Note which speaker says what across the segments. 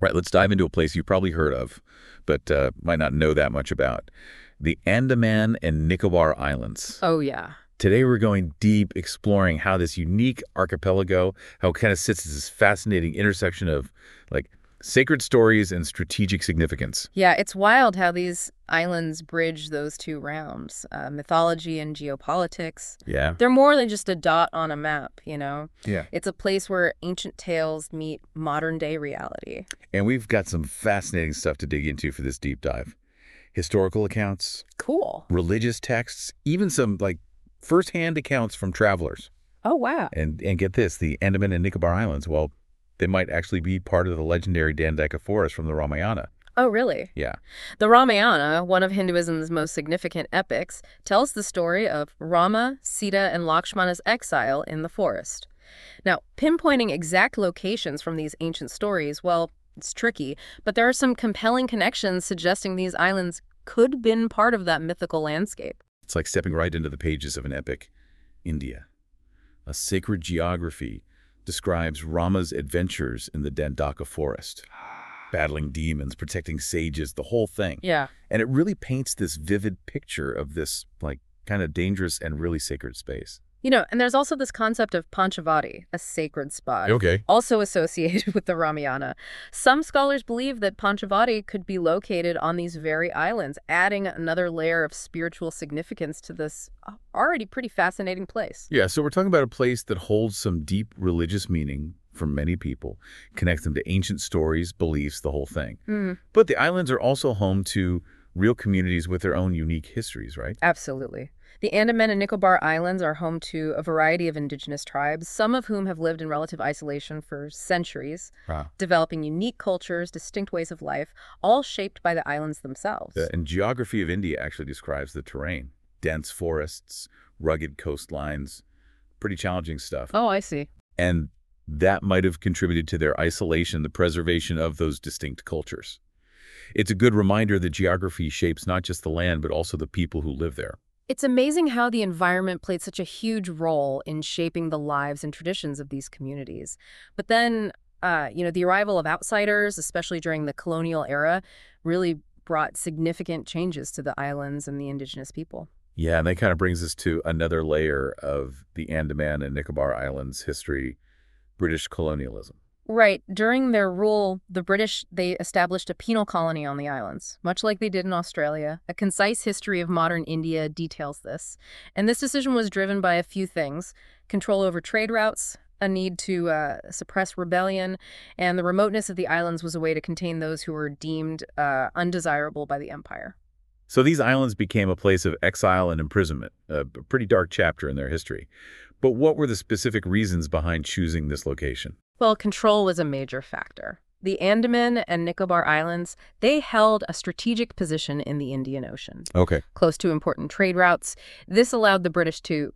Speaker 1: Right, let's dive into a place you've probably heard of, but might not know that much about. The Andaman and Nicobar Islands.
Speaker 2: Oh, yeah.
Speaker 1: Today we're going deep, exploring how this unique archipelago, how it kind of sits as this fascinating intersection of, like, sacred stories and strategic significance.
Speaker 2: Yeah, it's wild how these islands bridge those two realms, mythology and geopolitics.
Speaker 1: Yeah?
Speaker 2: They're more than just a dot on a map, you know?
Speaker 1: Yeah.
Speaker 2: It's a place where ancient tales meet modern-day reality.
Speaker 1: And we've got some fascinating stuff to dig into for this deep dive. Historical accounts,
Speaker 2: Cool.
Speaker 1: religious texts, even some, like, first-hand accounts from travelers.
Speaker 2: Oh, wow.
Speaker 1: And get this, the Andaman and Nicobar Islands, well, they might actually be part of the legendary Dandaka forest from the Ramayana.
Speaker 2: Oh, really?
Speaker 1: Yeah.
Speaker 2: The Ramayana, one of Hinduism's most significant epics, tells the story of Rama, Sita, and Lakshmana's exile in the forest. Now, pinpointing exact locations from these ancient stories, well, it's tricky, but there are some compelling connections suggesting these islands could have been part of that mythical landscape.
Speaker 1: It's like stepping right into the pages of an epic. India. A sacred geography describes Rama's adventures in the Dandaka forest. Battling demons, protecting sages, the whole thing.
Speaker 2: Yeah.
Speaker 1: And it really paints this vivid picture of this, like, kind of dangerous and really sacred space.
Speaker 2: You know, and there's also this concept of Panchavati, a sacred spot.
Speaker 1: Okay.
Speaker 2: Also associated with the Ramayana. Some scholars believe that Panchavati could be located on these very islands, adding another layer of spiritual significance to this already pretty fascinating place.
Speaker 1: Yeah, so we're talking about a place that holds some deep religious meaning for many people, connects them to ancient stories, beliefs, the whole thing. But the islands are also home to real communities with their own unique histories, right?
Speaker 2: Absolutely. The Andaman and Nicobar Islands are home to a variety of indigenous tribes, some of whom have lived in relative isolation for centuries,
Speaker 1: Wow.
Speaker 2: developing unique cultures, distinct ways of life, all shaped by the islands themselves.
Speaker 1: And geography of India actually describes the terrain. Dense forests, rugged coastlines, pretty challenging stuff.
Speaker 2: Oh, I see.
Speaker 1: And that might have contributed to their isolation, the preservation of those distinct cultures. It's a good reminder that geography shapes not just the land, but also the people who live there.
Speaker 2: It's amazing how the environment played such a huge role in shaping the lives and traditions of these communities. But then, the arrival of outsiders, especially during the colonial era, really brought significant changes to the islands and the indigenous people.
Speaker 1: Yeah, and that kind of brings us to another layer of the Andaman and Nicobar Islands history, British colonialism.
Speaker 2: Right. During their rule, the British, they established a penal colony on the islands, much like they did in Australia. A concise history of modern India details this. And this decision was driven by a few things: control over trade routes, a need to suppress rebellion, and the remoteness of the islands was a way to contain those who were deemed undesirable by the empire.
Speaker 1: So these islands became a place of exile and imprisonment, a pretty dark chapter in their history. But what were the specific reasons behind choosing this location?
Speaker 2: Well, control was a major factor. The Andaman and Nicobar Islands, they held a strategic position in the Indian Ocean,
Speaker 1: Okay.
Speaker 2: close to important trade routes. This allowed the British to,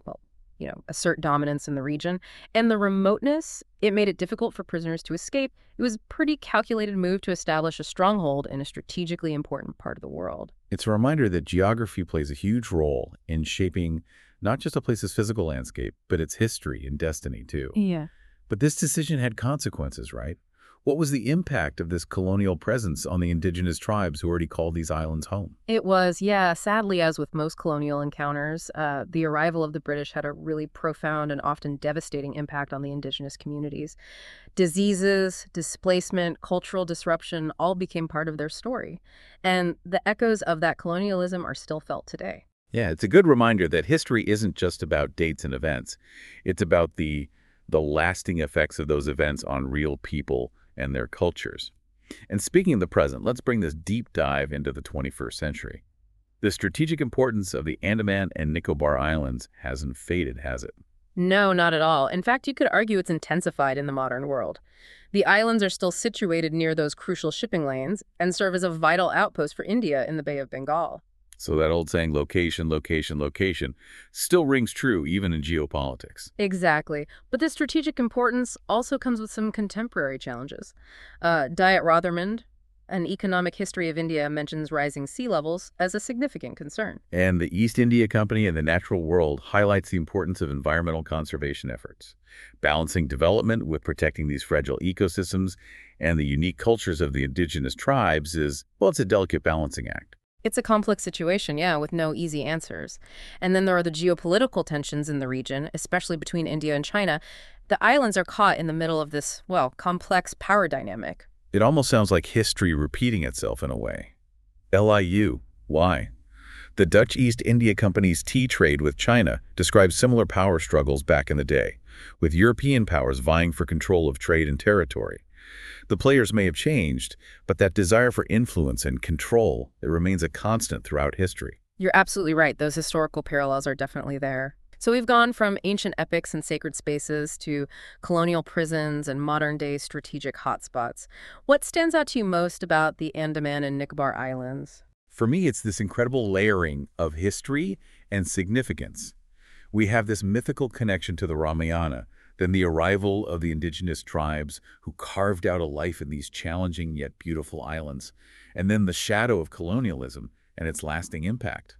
Speaker 2: assert dominance in the region. And the remoteness, it made it difficult for prisoners to escape. It was a pretty calculated move to establish a stronghold in a strategically important part of the world.
Speaker 1: It's a reminder that geography plays a huge role in shaping not just a place's physical landscape, but its history and destiny, too.
Speaker 2: Yeah.
Speaker 1: But this decision had consequences, right? What was the impact of this colonial presence on the indigenous tribes who already called these islands home?
Speaker 2: It was, yeah. Sadly, as with most colonial encounters, the arrival of the British had a really profound and often devastating impact on the indigenous communities. Diseases, displacement, cultural disruption all became part of their story. And the echoes of that colonialism are still felt today.
Speaker 1: Yeah, it's a good reminder that history isn't just about dates and events. It's about the lasting effects of those events on real people and their cultures. And speaking of the present, let's bring this deep dive into the 21st century. The strategic importance of the Andaman and Nicobar Islands hasn't faded, has it?
Speaker 2: No, not at all. In fact, you could argue it's intensified in the modern world. The islands are still situated near those crucial shipping lanes and serve as a vital outpost for India in the Bay of Bengal.
Speaker 1: So that old saying, location, location, location, still rings true even in geopolitics.
Speaker 2: Exactly. But this strategic importance also comes with some contemporary challenges. Diet Rothermund, An economic history of India mentions rising sea levels as a significant concern.
Speaker 1: And the East India Company and the natural world highlights the importance of environmental conservation efforts. Balancing development with protecting these fragile ecosystems and the unique cultures of the indigenous tribes is, well, it's a delicate balancing act.
Speaker 2: It's a complex situation, yeah, with no easy answers. And then there are the geopolitical tensions in the region, especially between India and China. The islands are caught in the middle of this, well, complex power dynamic.
Speaker 1: It almost sounds like history repeating itself in a way. LIU. Why? The Dutch East India Company's tea trade with China describes similar power struggles back in the day, with European powers vying for control of trade and territory. The players may have changed, but that desire for influence and control, it remains a constant throughout history.
Speaker 2: You're absolutely right. Those historical parallels are definitely there. So we've gone from ancient epics and sacred spaces to colonial prisons and modern-day strategic hotspots. What stands out to you most about the Andaman and Nicobar Islands?
Speaker 1: For me, it's this incredible layering of history and significance. We have this mythical connection to the Ramayana, then the arrival of the indigenous tribes who carved out a life in these challenging yet beautiful islands, and then the shadow of colonialism and its lasting impact.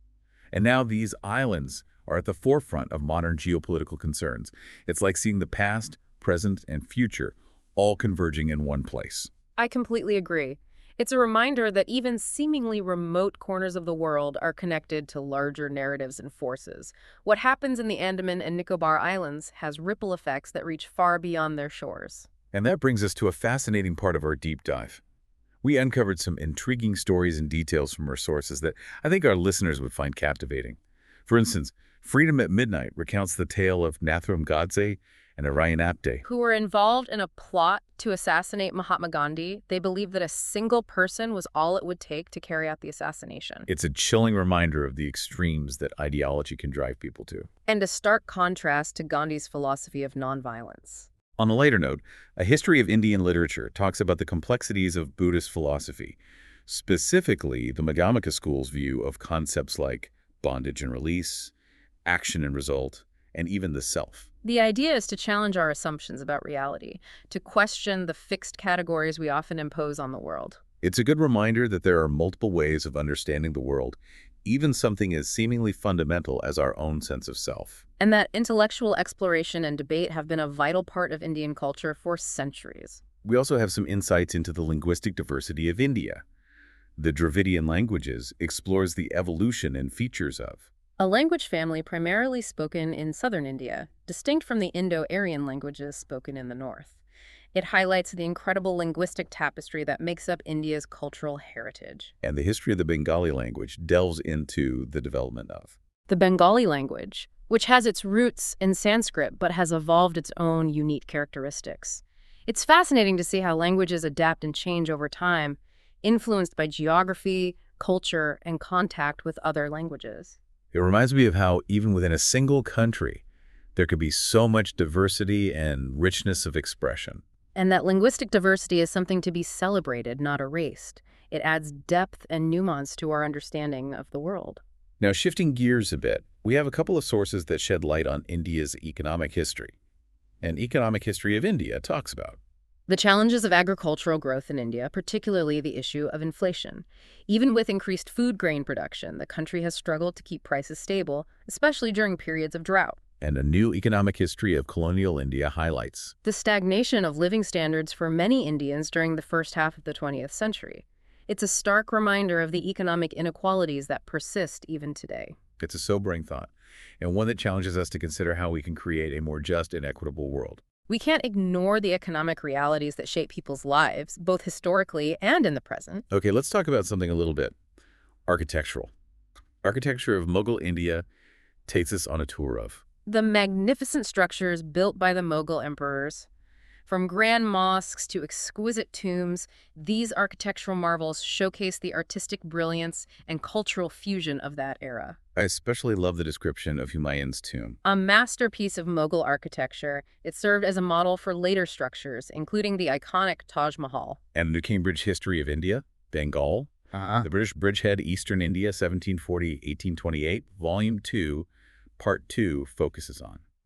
Speaker 1: And now these islands are at the forefront of modern geopolitical concerns. It's like seeing the past, present, and future all converging in one place.
Speaker 2: I completely agree. It's a reminder that even seemingly remote corners of the world are connected to larger narratives and forces. What happens in the Andaman and Nicobar Islands has ripple effects that reach far beyond their shores.
Speaker 1: And that brings us to a fascinating part of our deep dive. We uncovered some intriguing stories and details from our sources that I think our listeners would find captivating. For instance, Freedom at Midnight recounts the tale of Nathuram Godse and Narayan Apte,
Speaker 2: Who were involved in a plot to assassinate Mahatma Gandhi. They believed that a single person was all it would take to carry out the assassination.
Speaker 1: It's a chilling reminder of the extremes that ideology can drive people to.
Speaker 2: And a stark contrast to Gandhi's philosophy of nonviolence.
Speaker 1: On a lighter note, A History of Indian Literature talks about the complexities of Buddhist philosophy, specifically the Madhyamaka school's view of concepts like bondage and release, action and result, and even the self.
Speaker 2: The idea is to challenge our assumptions about reality, to question the fixed categories we often impose on the world.
Speaker 1: It's a good reminder that there are multiple ways of understanding the world, even something as seemingly fundamental as our own sense of self.
Speaker 2: And that intellectual exploration and debate have been a vital part of Indian culture for centuries.
Speaker 1: We also have some insights into the linguistic diversity of India. The Dravidian languages explores the evolution and features of
Speaker 2: A language family primarily spoken in southern India, distinct from the Indo-Aryan languages spoken in the north. It highlights the incredible linguistic tapestry that makes up India's cultural heritage.
Speaker 1: and the history of the Bengali language delves into the development of.
Speaker 2: The Bengali language, which has its roots in Sanskrit but has evolved its own unique characteristics. It's fascinating to see how languages adapt and change over time, influenced by geography, culture, and contact with other languages.
Speaker 1: It reminds me of how even within a single country, there could be so much diversity and richness of expression.
Speaker 2: And that linguistic diversity is something to be celebrated, not erased. It adds depth and nuance to our understanding of the world.
Speaker 1: Now, shifting gears a bit, we have a couple of sources that shed light on India's economic history. An Economic History of India talks about
Speaker 2: The challenges of agricultural growth in India, particularly the issue of inflation. Even with increased food grain production, the country has struggled to keep prices stable, especially during periods of drought.
Speaker 1: and A New Economic History of Colonial India highlights.
Speaker 2: The stagnation of living standards for many Indians during the first half of the 20th century. It's a stark reminder of the economic inequalities that persist even today.
Speaker 1: It's a sobering thought, and one that challenges us to consider how we can create a more just and equitable world.
Speaker 2: We can't ignore the economic realities that shape people's lives, both historically and in the present.
Speaker 1: Okay, let's talk about something a little bit architectural. Architecture of Mughal India takes us on a tour of.
Speaker 2: The magnificent structures built by the Mughal emperors. From grand mosques to exquisite tombs, these architectural marvels showcase the artistic brilliance and cultural fusion of that era.
Speaker 1: I especially love the description of Humayun's tomb.
Speaker 2: A masterpiece of Mughal architecture, it served as a model for later structures, including the iconic Taj Mahal.
Speaker 1: And the Cambridge History of India, Bengal, the British Bridgehead, Eastern India, 1740-1828, Volume 2, Part 2 focuses on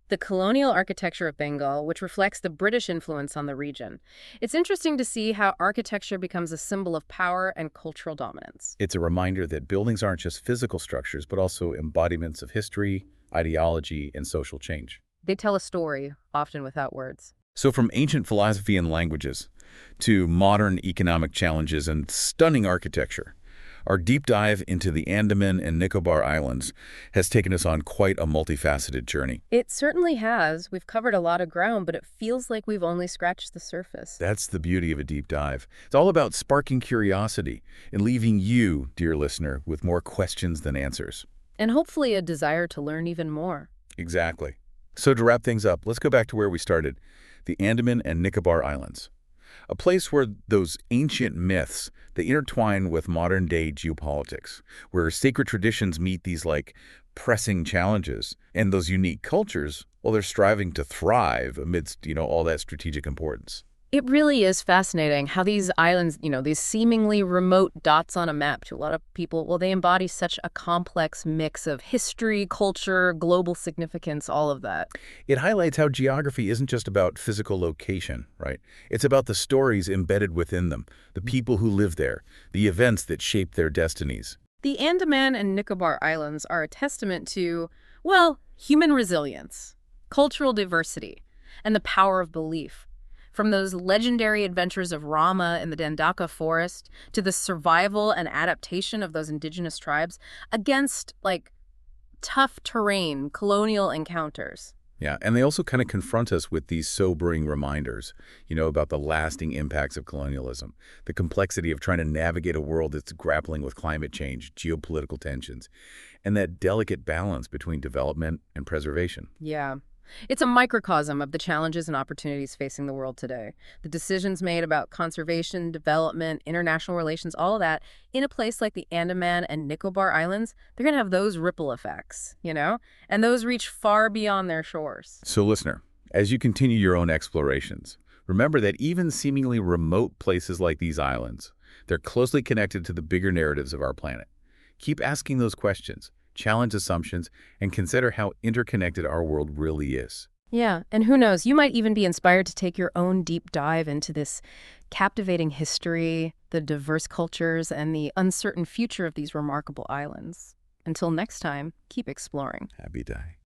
Speaker 2: the colonial architecture of Bengal, which reflects the British influence on the region. It's interesting to see how architecture becomes a symbol of power and cultural dominance.
Speaker 1: It's a reminder that buildings aren't just physical structures, but also embodiments of history, ideology, and social change.
Speaker 2: They tell a story, often without words.
Speaker 1: So from ancient philosophy and languages to modern economic challenges and stunning architecture, our deep dive into the Andaman and Nicobar Islands has taken us on quite a multifaceted journey.
Speaker 2: It certainly has. We've covered a lot of ground, but it feels like we've only scratched the surface.
Speaker 1: That's the beauty of a deep dive. It's all about sparking curiosity and leaving you, dear listener, with more questions than answers.
Speaker 2: And hopefully a desire to learn even more.
Speaker 1: Exactly. So to wrap things up, let's go back to where we started, the Andaman and Nicobar Islands. A place where those ancient myths, they intertwine with modern-day geopolitics, where sacred traditions meet these, pressing challenges, and those unique cultures, well, they're striving to thrive amidst, all that strategic importance.
Speaker 2: It really is fascinating how these islands, these seemingly remote dots on a map to a lot of people, well, they embody such a complex mix of history, culture, global significance, all of that.
Speaker 1: It highlights how geography isn't just about physical location, right? It's about the stories embedded within them, the people who live there, the events that shape their destinies.
Speaker 2: The Andaman and Nicobar Islands are a testament to, well, human resilience, cultural diversity, and the power of belief. From those legendary adventures of Rama in the Dandaka forest to the survival and adaptation of those indigenous tribes against, tough terrain, colonial encounters.
Speaker 1: Yeah, and they also kind of confront us with these sobering reminders, about the lasting impacts of colonialism, the complexity of trying to navigate a world that's grappling with climate change, geopolitical tensions, and that delicate balance between development and preservation.
Speaker 2: Yeah. It's a microcosm of the challenges and opportunities facing the world today. The decisions made about conservation, development, international relations, all of that, in a place like the Andaman and Nicobar Islands, they're going to have those ripple effects, And those reach far beyond their shores.
Speaker 1: So listener, as you continue your own explorations, remember that even seemingly remote places like these islands, they're closely connected to the bigger narratives of our planet. Keep asking those questions. Challenge assumptions, and consider how interconnected our world really is.
Speaker 2: Yeah, and who knows, you might even be inspired to take your own deep dive into this captivating history, the diverse cultures, and the uncertain future of these remarkable islands. Until next time, keep exploring.
Speaker 1: Happy day.